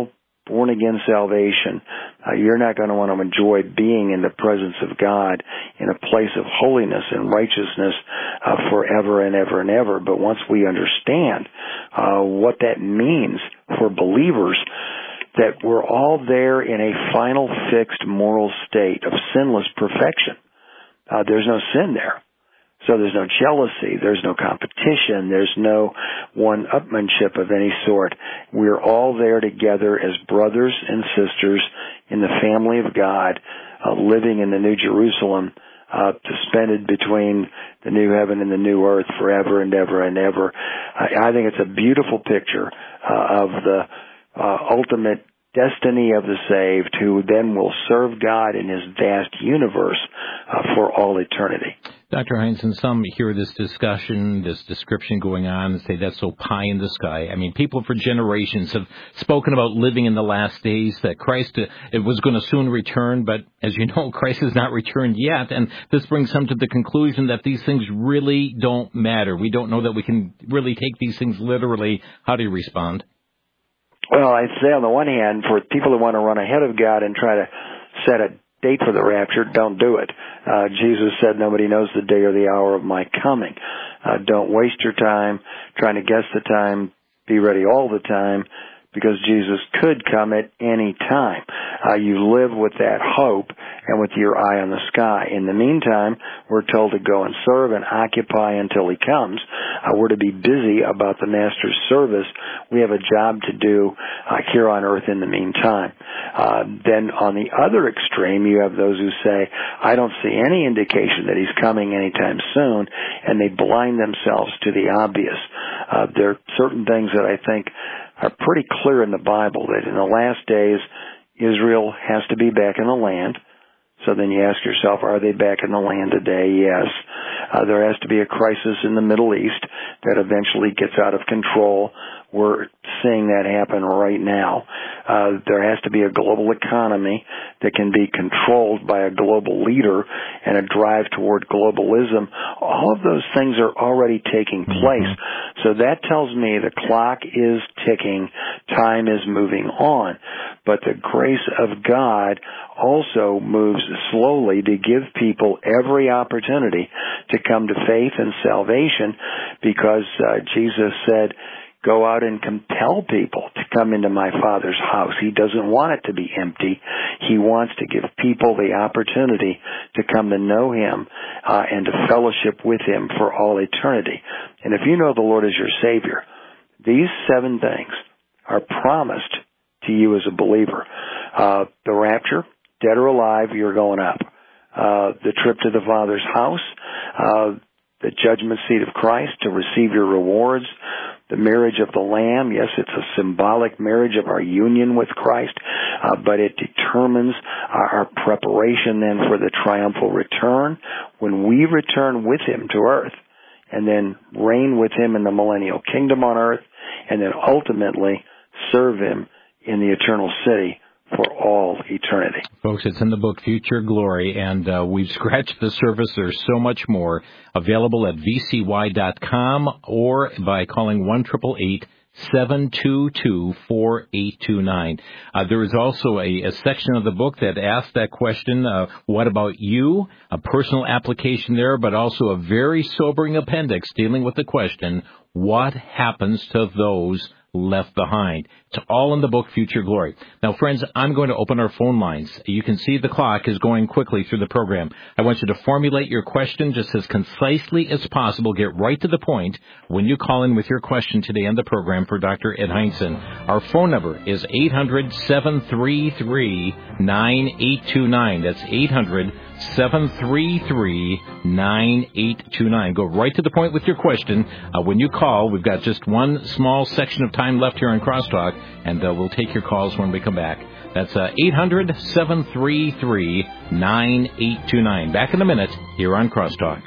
born-again salvation, uh, you're not going to want to enjoy being in the presence of God in a place of holiness and righteousness uh, forever and ever and ever. But once we understand uh, what that means for believers, that we're all there in a final fixed moral state of sinless perfection. Uh, there's no sin there. So there's no jealousy, there's no competition, there's no one-upmanship of any sort. We're all there together as brothers and sisters in the family of God, uh, living in the New Jerusalem, uh, suspended between the new heaven and the new earth forever and ever and ever. I, I think it's a beautiful picture uh, of the uh, ultimate destiny of the saved, who then will serve God in his vast universe uh, for all eternity. Doctor Heinzen, some hear this discussion, this description going on and say that's so pie in the sky. I mean, people for generations have spoken about living in the last days, that Christ uh, it was going to soon return, but as you know, Christ has not returned yet, and this brings some to the conclusion that these things really don't matter. We don't know that we can really take these things literally. How do you respond? Well, I'd say on the one hand, for people who want to run ahead of God and try to set a date for the rapture, don't do it. Uh, Jesus said nobody knows the day or the hour of my coming. Uh, don't waste your time trying to guess the time. Be ready all the time, because Jesus could come at any time. Uh, you live with that hope and with your eye on the sky. In the meantime, we're told to go and serve and occupy until he comes. Uh, we're to be busy about the Master's service. We have a job to do uh, here on earth in the meantime. Uh, then on the other extreme, you have those who say, I don't see any indication that he's coming anytime soon, and they blind themselves to the obvious. Uh, there are certain things that I think are pretty clear in the Bible, that in the last days, Israel has to be back in the land. So then you ask yourself, are they back in the land today? Yes. Uh, there has to be a crisis in the Middle East that eventually gets out of control. We're seeing that happen right now. Uh, there has to be a global economy that can be controlled by a global leader and a drive toward globalism. All of those things are already taking place. So that tells me the clock is ticking, time is moving on. But the grace of God also moves slowly to give people every opportunity to come to faith and salvation, because uh, Jesus said, go out and compel people to come into my Father's house. He doesn't want it to be empty. He wants to give people the opportunity to come to know him uh, and to fellowship with him for all eternity. And if you know the Lord as your Savior, these seven things are promised to you as a believer. Uh, the rapture, dead or alive, you're going up. Uh, the trip to the Father's house, uh, the judgment seat of Christ to receive your rewards, the marriage of the Lamb. Yes, it's a symbolic marriage of our union with Christ, uh, but it determines our, our preparation then for the triumphal return, when we return with him to earth and then reign with him in the millennial kingdom on earth, and then ultimately serve him in the eternal city for all eternity. Folks, it's in the book Future Glory, and uh, we've scratched the surface. There's so much more available at v c y dot com or by calling one eight eight eight, seven two two, four eight two nine. Uh, there is also a, a section of the book that asks that question, uh, what about you? A personal application there, but also a very sobering appendix dealing with the question, what happens to those left behind? It's all in the book Future Glory. Now, friends, I'm going to open our phone lines. You can see the clock is going quickly through the program. I want you to formulate your question just as concisely as possible. Get right to the point when you call in with your question today on the program for Doctor Ed Heinzen. Our phone number is eight hundred, seven three three, nine eight two nine. That's eight hundred, seven three three, nine eight two nine. Go right to the point with your question. Uh, when you call, we've got just one small section of time left here on Crosstalk, and uh, we'll take your calls when we come back. That's uh, eight hundred, seven three three, nine eight two nine. Back in a minute here on Crosstalk.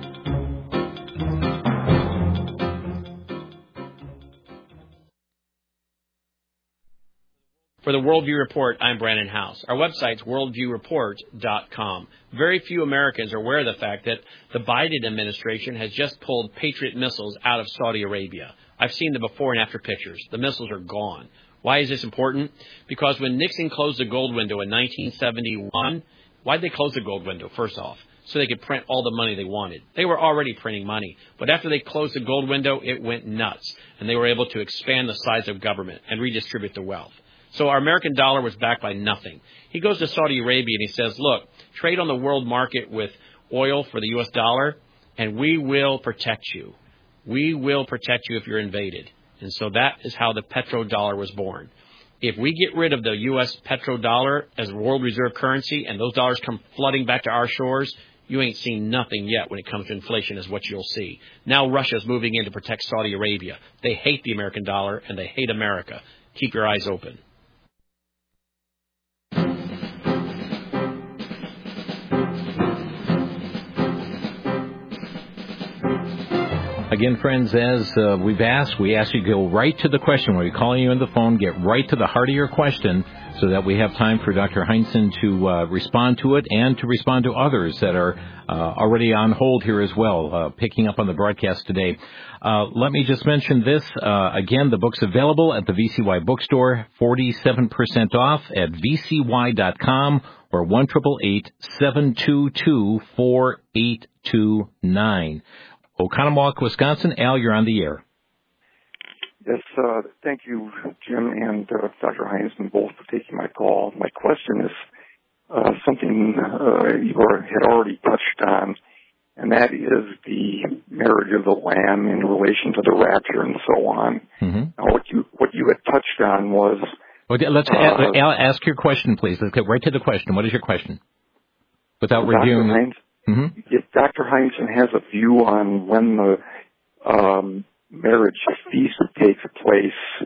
For the Worldview Report, I'm Brandon House. Our website's worldview report dot com. Very few Americans are aware of the fact that the Biden administration has just pulled Patriot missiles out of Saudi Arabia. I've seen the before and after pictures. The missiles are gone. Why is this important? Because when Nixon closed the gold window in nineteen seventy-one, why did they close the gold window, first off? So they could print all the money they wanted. They were already printing money. But after they closed the gold window, it went nuts. And they were able to expand the size of government and redistribute the wealth. So our American dollar was backed by nothing. He goes to Saudi Arabia and he says, look, trade on the world market with oil for the U S dollar, and we will protect you. We will protect you if you're invaded. And so that is how the petrodollar was born. If we get rid of the U S petrodollar as a world reserve currency and those dollars come flooding back to our shores, you ain't seen nothing yet when it comes to inflation is what you'll see. Now Russia's moving in to protect Saudi Arabia. They hate the American dollar and they hate America. Keep your eyes open. Again, friends, as uh, we've asked, we ask you to go right to the question. When we call you on the phone, get right to the heart of your question so that we have time for Doctor Heinzen to uh, respond to it and to respond to others that are uh, already on hold here as well, uh, picking up on the broadcast today. Uh, let me just mention this. Uh, again, the book's available at the V C Y bookstore, forty-seven percent off at V C Y dot com or one eight eight eight, seven two two, four eight two nine. Oconomowoc, Wisconsin. Al, you're on the air. Yes, uh, thank you, Jim and uh, Doctor Heinzen, both for taking my call. My question is uh, something uh, you had already touched on, and that is the marriage of the Lamb in relation to the rapture and so on. Mm-hmm. Now, what you what you had touched on was... Well, let's uh, Al, ask your question, please. Let's get right to the question. What is your question? Without reviewing... Doctor Heinz, Mm-hmm. If Doctor Heinzen has a view on when the um, marriage feast takes place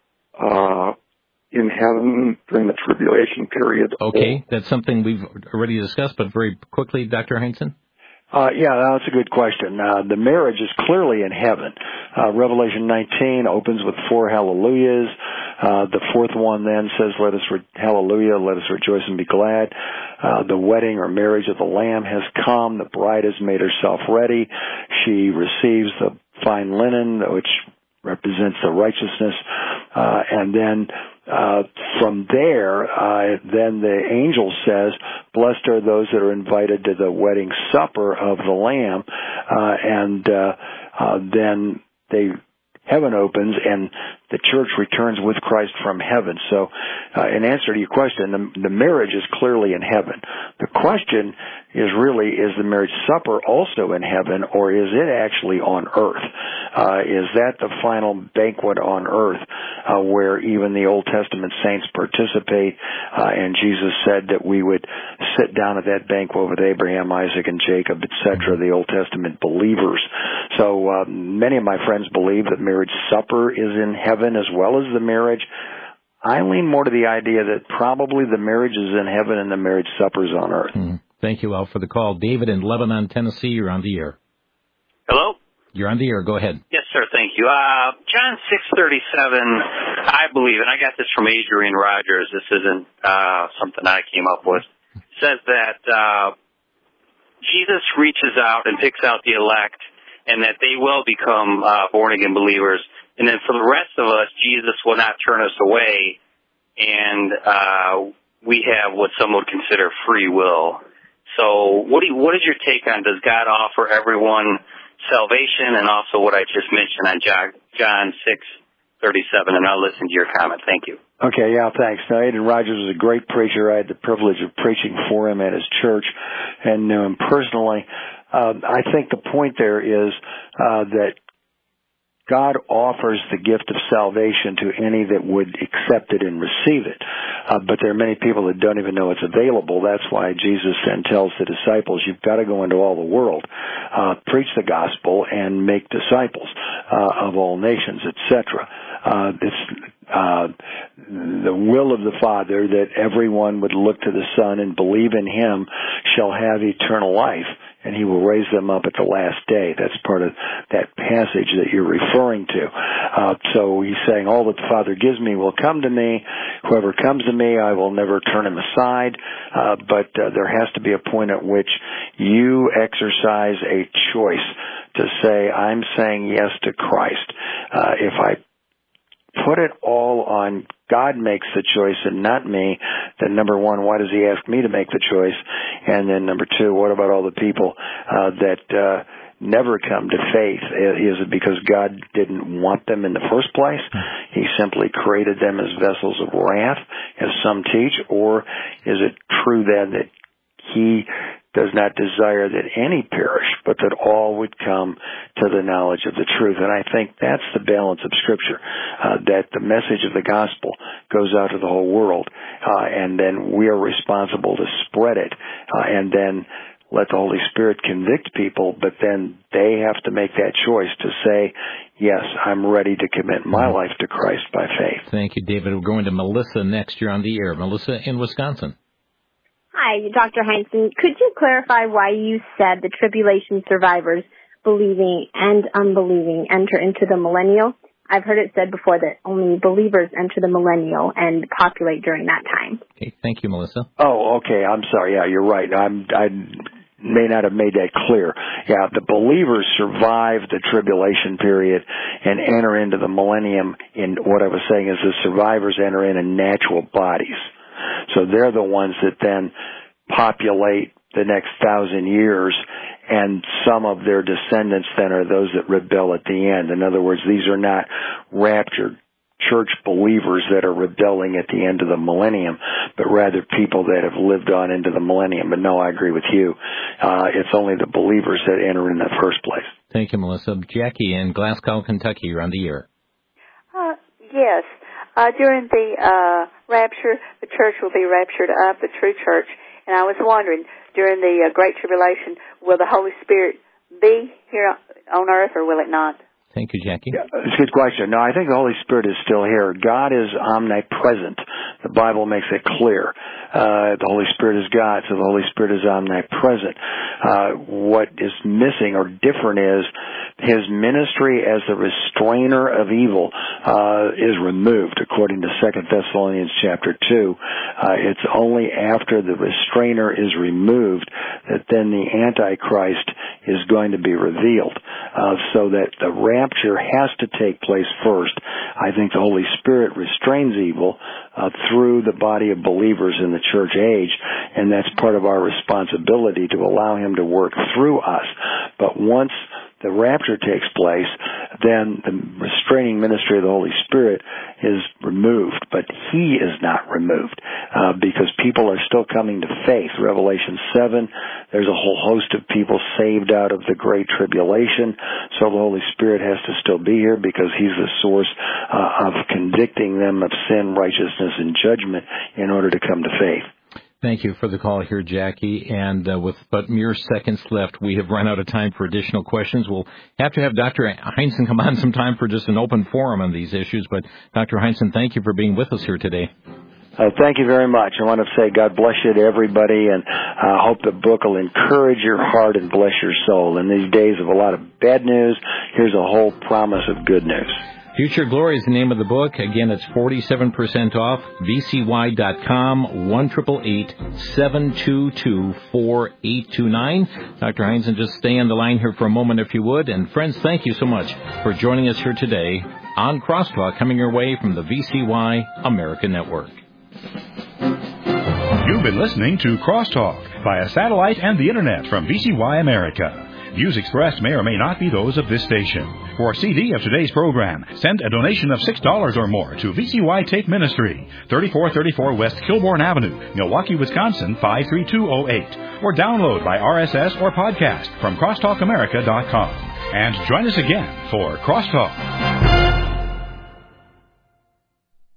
uh, in heaven during the tribulation period. Okay, that's something we've already discussed, but very quickly, Doctor Heinzen. Uh, yeah, that's a good question. Uh, the marriage is clearly in heaven. Uh, Revelation nineteen opens with four hallelujahs. Uh, the fourth one then says, let us, re- hallelujah, let us rejoice and be glad. Uh, the wedding or marriage of the Lamb has come. The bride has made herself ready. She receives the fine linen, which represents the righteousness. Uh, and then uh, from there, uh, then the angel says, blessed are those that are invited to the wedding supper of the Lamb. Uh, and uh, uh, then they heaven opens and the church returns with Christ from heaven. So uh, in answer to your question, the, the marriage is clearly in heaven. The question is really, is the marriage supper also in heaven, or is it actually on earth? Uh, is that the final banquet on earth uh, where even the Old Testament saints participate? Uh, and Jesus said that we would sit down at that banquet with Abraham, Isaac, and Jacob, et cetera, the Old Testament believers. So uh, many of my friends believe that marriage supper is in heaven as well as the marriage. I lean more to the idea that probably the marriage is in heaven and the marriage supper is on earth. Mm. Thank you, Al, for the call. David in Lebanon, Tennessee, you're on the air. Hello? You're on the air. Go ahead. Yes, sir. Thank you. Uh, John six thirty-seven, I believe, and I got this from Adrian Rogers. This isn't uh, something I came up with. Says that uh, Jesus reaches out and picks out the elect, and that they will become uh, born-again believers. And then for the rest of us, Jesus will not turn us away, and uh, we have what some would consider free will. So what do you, what is your take on, does God offer everyone salvation, and also what I just mentioned on John six thirty-seven, and I'll listen to your comment. Thank you. Okay, yeah, thanks. Now, Adrian Rogers was a great preacher. I had the privilege of preaching for him at his church and knew him personally. Uh, I think the point there is uh, that God offers the gift of salvation to any that would accept it and receive it. Uh, but there are many people that don't even know it's available. That's why Jesus then tells the disciples, you've got to go into all the world, uh, preach the gospel, and make disciples uh, of all nations, et cetera. Uh, it's uh, the will of the Father that everyone would look to the Son and believe in Him shall have eternal life, and He will raise them up at the last day. That's part of that passage that you're referring to. Uh, so He's saying, all that the Father gives me will come to me. Whoever comes to me, I will never turn him aside. Uh, but uh, there has to be a point at which you exercise a choice to say, I'm saying yes to Christ. Uh, if I put it all on God makes the choice and not me, then number one, why does he ask me to make the choice? And then number two, what about all the people uh, that uh, never come to faith? Is it because God didn't want them in the first place? He simply created them as vessels of wrath, as some teach, or is it true then that he does not desire that any perish, but that all would come to the knowledge of the truth? And I think that's the balance of Scripture, uh, that the message of the gospel goes out to the whole world, uh, and then we are responsible to spread it, uh, and then let the Holy Spirit convict people, but then they have to make that choice to say, yes, I'm ready to commit my life to Christ by faith. Thank you, David. We're going to Melissa next. You're on the air. Melissa in Wisconsin. Hi, Doctor Heinzen. Could you clarify why you said the tribulation survivors, believing and unbelieving, enter into the millennial? I've heard it said before that only believers enter the millennial and populate during that time. Okay, thank you, Melissa. Oh, okay. I'm sorry. Yeah, you're right. I'm, I may not have made that clear. Yeah, the believers survive the tribulation period and enter into the millennium. In what I was saying is the survivors enter in in natural bodies. So they're the ones that then populate the next thousand years, and some of their descendants then are those that rebel at the end. In other words, these are not raptured church believers that are rebelling at the end of the millennium, but rather people that have lived on into the millennium. But no, I agree with you. Uh, it's only the believers that enter in the first place. Thank you, Melissa. Jackie in Glasgow, Kentucky, you're on the air. Uh, yes. Uh, during the uh, rapture, the church will be raptured up, the true church. And I was wondering, during the uh, Great Tribulation, will the Holy Spirit be here on earth or will it not? Thank you, Jackie. Yeah, it's a good question. No, I think the Holy Spirit is still here. God is omnipresent. The Bible makes it clear. Uh, the Holy Spirit is God, so the Holy Spirit is omnipresent. Uh, what is missing or different is his ministry as the restrainer of evil uh, is removed, according to Second Thessalonians chapter two. Uh, it's only after the restrainer is removed that then the Antichrist is going to be revealed, uh, so that the rapture has to take place first. I think the Holy Spirit restrains evil uh, through the body of believers in the church age, and that's part of our responsibility to allow him to work through us. But once the rapture takes place, then the restraining ministry of the Holy Spirit is removed, but he is not removed uh, because people are still coming to faith. Revelation seven, there's a whole host of people saved out of the Great Tribulation, so the Holy Spirit has to still be here because he's the source uh, of convicting them of sin, righteousness, and judgment in order to come to faith. Thank you for the call here, Jackie. And uh, with but mere seconds left, we have run out of time for additional questions. We'll have to have Doctor Heinzen come on sometime for just an open forum on these issues. But Doctor Heinzen, thank you for being with us here today. Uh, thank you very much. I want to say God bless you to everybody, and I uh, hope the book will encourage your heart and bless your soul. In these days of a lot of bad news, here's a whole promise of good news. Future Glory is the name of the book. Again, it's forty-seven percent off. V C Y dot com, one eight eight eight, seven two two, four eight two nine. Doctor Heinzen, just stay on the line here for a moment if you would. And friends, thank you so much for joining us here today on Crosstalk, coming your way from the V C Y America Network. You've been listening to Crosstalk via satellite and the Internet from V C Y America. Views expressed may or may not be those of this station. For a C D of today's program, send a donation of six dollars or more to V C Y Tape Ministry, thirty-four thirty-four West Kilbourne Avenue, Milwaukee, Wisconsin, five three two oh eight. Or download by R S S or podcast from crosstalk america dot com. And join us again for Crosstalk.